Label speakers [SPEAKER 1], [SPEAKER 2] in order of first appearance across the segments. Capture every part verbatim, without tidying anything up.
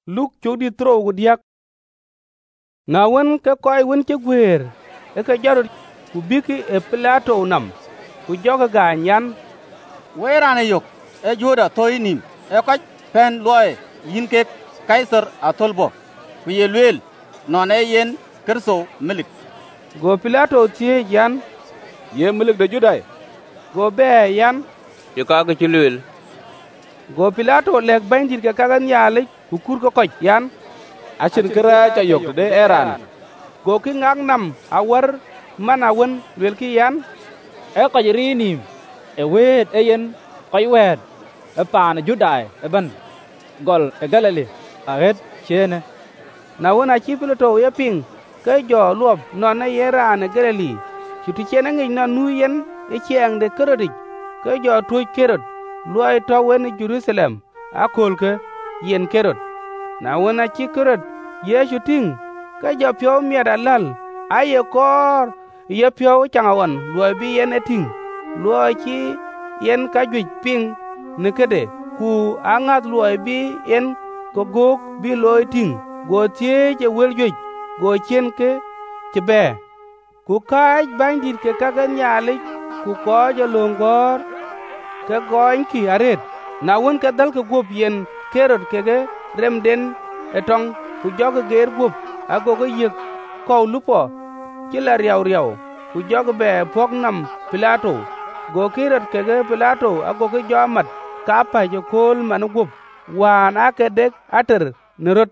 [SPEAKER 1] luk chu di tro gu diak na wen ke koy wen che gwer e ke jarot ku biki e Pilato nam ku joga ga nyan
[SPEAKER 2] wera ne yok e joda toinim e ko pen loy yin ke Kaiser atolbo ku yelwel non e yen kerso milik.
[SPEAKER 1] Go Pilato tie yan
[SPEAKER 3] ye milik de judai
[SPEAKER 1] go be yan
[SPEAKER 4] ye ka ke chilwel.
[SPEAKER 1] Go Pilato lek bandir ke kagan yale ku kur ko koy yan
[SPEAKER 3] achin kra cha yok de eran
[SPEAKER 1] go ki ngak nam awar mana wen wel ki yan
[SPEAKER 5] e ko rinim e wet e yen koy wet e pan judai e ban gol e galali a het chene
[SPEAKER 1] na wona chi Pilato ye ping ke jo luop non na yera ne galali chuti chene ngi na nu yen e chiang de kerodi ke jo tu kerod luai to wen Jerusalem akol ke yen kerod na wona chi kerod ye chuting ke jo pyo mi dalal aye kor ye pyo changawon luai bi yen eting luai chi yen ka juj ping ne kede ku angat luai bi yen ko gok bi loy ting go tie je wel juj go chen ke chebe ku kaj bandit ke kaga nyali ku ko jo longor ke goin ki aret na won ke dal ke gop yen kerot ke ge remden etong ku jog ger gop ago go yek ko lupo kila riaw riaw ku jog be pok nam Pilato go kerot ke ge Pilato ago go jomat ka pa jo kol man gop wan akedek ater nerot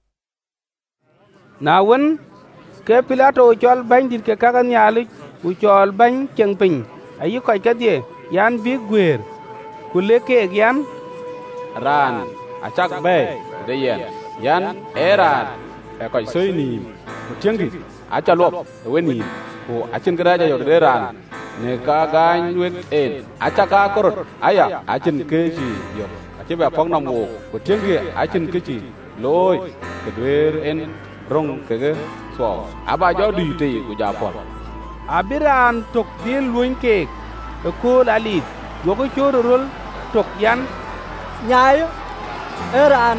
[SPEAKER 1] na won ke Pilato chol bandit ke kaga nyali ku chol ban cheng pin ayi ko ke die yan bi gwer ku leke yan
[SPEAKER 3] ran achak be de yen yan eran e ko soini ku tiengi acha lop weni ku achin kra cha yok de ran ne ka gan wet en acha ka korot aya achin ke chi yok achi ba phong nam wo ku tiengi achin ke chi loy ke dwer en rong ke ge so aba jo du te ku ja pol
[SPEAKER 1] abiran tok di luin ke ko lalit go ko chorol tok yan
[SPEAKER 6] nyayo eran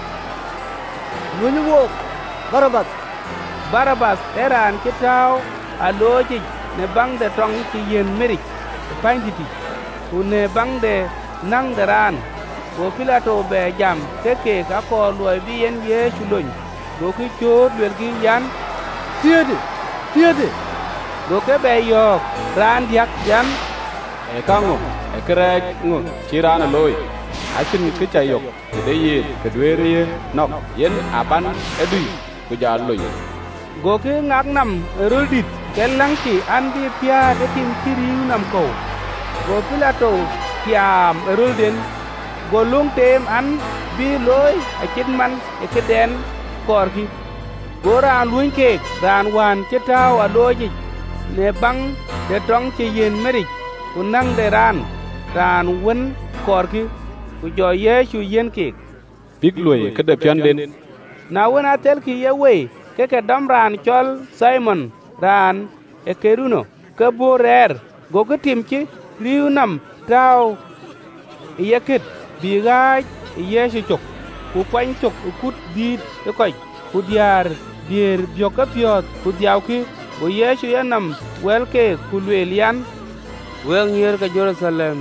[SPEAKER 6] luin wo Barabas
[SPEAKER 1] Barabas eran kitaw aloji ne bang de tong ki yen merik panditi ku ne bang de nang daran go Pilato be jam keke ka ko loy bi yen ye chulon go ki chor wel gi yan
[SPEAKER 6] tiede tiede
[SPEAKER 1] go ke be yo ran yak yan
[SPEAKER 3] e kango e kra ngo chirana loy achin ke cha yok de ye ke dwer ye nok yen aban edu ku ja loy
[SPEAKER 1] go ke ngak nam roldit kelang ki andi pia de tim kiriu nam ko go Pilato kiam rolden go lung tem an bi loy a kin man e ke den kor ki go ran luin ke ran wan ke taw a loji ne bang de tong che yen merik ku nang de ran ran wen kor ki ku jo Yesu yen ke
[SPEAKER 3] big loy ke de pian den
[SPEAKER 1] na wona tel ki ye we ke ke dam ran chol Simon ran e keruno ke borer go ke tim ki riu nam taw yeket bi ga Yesu chok ku kwan chok kut di e koy ku diar dier bioka piot ku diaw ki go Yesu yanam welke ku lwelian wel nyer ka Jerusalem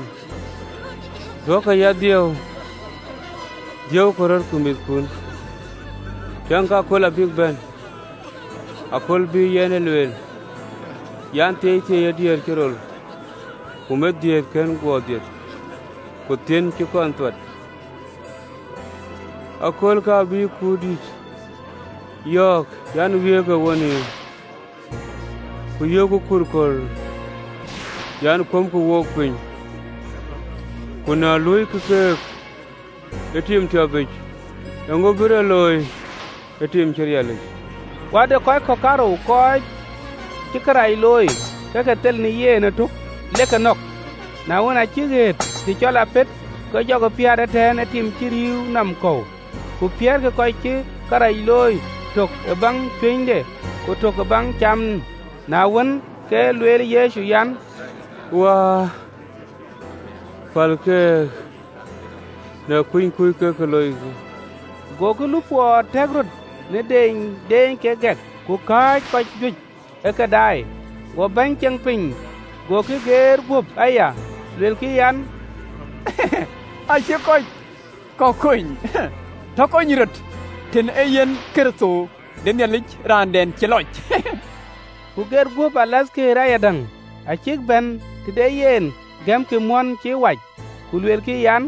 [SPEAKER 1] do ka ya dio dio koror kumit kun yang ka kola big ben akol bi yene lwel yan te te ya dier kirol kumet dier ken go dier ku tien ki kon tot akol ka bi kudit yok yan wiye ka woni ku yoku kurkol yan kom ku wok pin kuna loy ku ke etim tabej yango bire loy etim cheryale wade koy ko karo koy tikrai loy kaka tel ni ye na tuk leka nok na wona chiget ti chola pet ko jogo piare ten etim chiriu nam ko ku pier ke koy chi karai loy tok e bang twinde ku tok e bang cham na won ke lwel Yesu yan wa falke na kuin kuy ke ke loy go ku lu po tegrut ne den den ke gek ku ka pa ju e ka dai go ban chang pin go ke ger gup aya lel ki yan
[SPEAKER 4] a che ko ko kuin to ko nyirot ten eyen kerso den yalich randen ci loj
[SPEAKER 1] ku ger gup alas ke raya dang a chik ben tide yen gam ke mon ci waj ku lel ki yan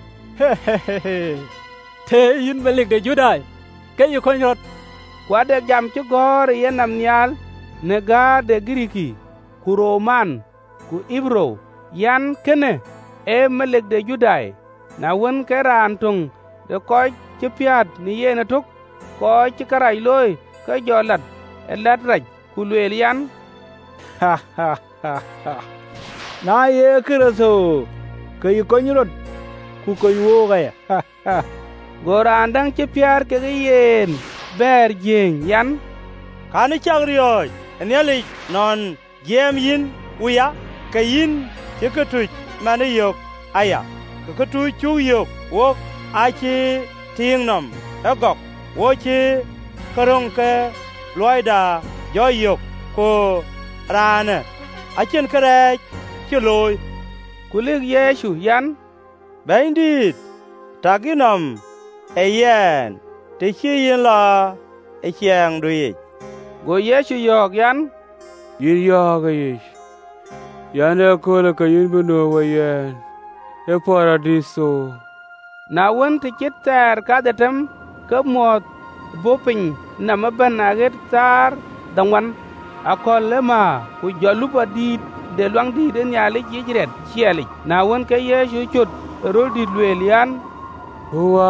[SPEAKER 5] thế yin malik de judai cái yêu con rot
[SPEAKER 1] kwa de jam ci gor yen nam nyal ne ga de griki ku roman ku ibro yan kene e malik de judai na won ke ran tung de ko ci piat ni yena tuk ko ci karay loy ka jolat e lat raj ku lel yan
[SPEAKER 5] ha ha ha na ye kerso cái yêu con rot ku ko wo ga ha ha
[SPEAKER 1] goran dang ci piar ke yen ber jing yan
[SPEAKER 7] kani chagriyoy eneli non jem yin uya kayin ke ketuj mane yok aya ke ketuj chu yok wo achi tingnom agok wo chi karong ke loida yo yok ko rane achen kare chuloy
[SPEAKER 1] kulik yesu yan
[SPEAKER 7] bandit taginam eyen te chi yin la e chiang dui
[SPEAKER 1] go yesu yok yan
[SPEAKER 8] yin yok yi yan e ko le ka yin beno wa yen e paradiso
[SPEAKER 1] na won te chitar ka datam ka mot bopin na maban aget tar dangwan akol lema ku jolupa di de luang di den yale jijret chiali na won ka yesu chut rodi lwelian
[SPEAKER 8] wa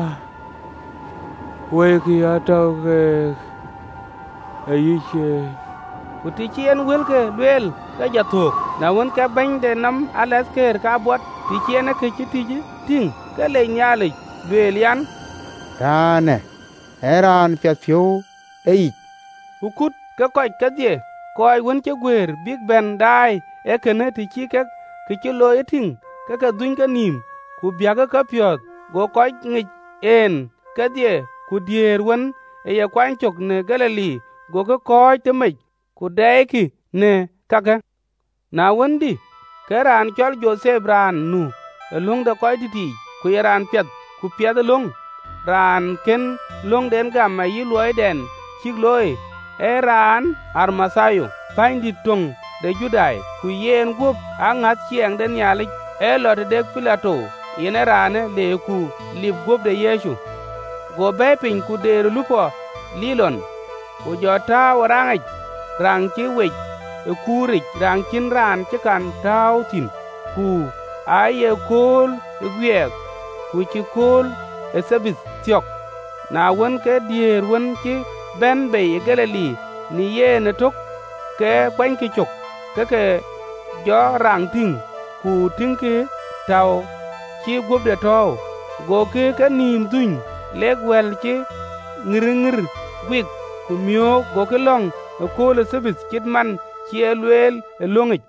[SPEAKER 8] we ki atau ke ayiche
[SPEAKER 1] ku ti chien wel ke lwel ka jathuk na won ka ban de nam alas ker ka bot ti chien ke chitiji ting ka le nyale lwelian
[SPEAKER 2] Rane, eran piat phiu ei.
[SPEAKER 1] Ukut ka koy ka die, koy won ca gwer big ben dai e kene ti chi ka ki chi lo eting ka ka duny ka nim ku biaga ka pyot go koy ngi en ka die ku dier won e ya kwan chok ne Galili go ka koy te me ku dai ki ne kaka na won di ka ran chol Joseph ran nu e lung da koy ti ti ku ran pyat ku pyat lung ran ken lung den gam ma yi loy den chik loy eran armasayo pandi tong de judai ku yen gup angat chieng den yalik elot de Pilato yene rane le ku lip gup de Yesu go be pin ku de lupo lilon ku jota warangaj rang chi wej e kurik rang chin ran chi kan tau tin ku aye kol e gwiek ku chi kol e sabis tiok na won ke dier won chi ben be Galili ni ye ne tok ke kwan ki chok ke ke jo rang ting ku ting ke tau chi gub de to go ke ka nim duny leg wel chi ngir ngir gwik ku mio go ke long ko le sabis kit man chi elwel e longich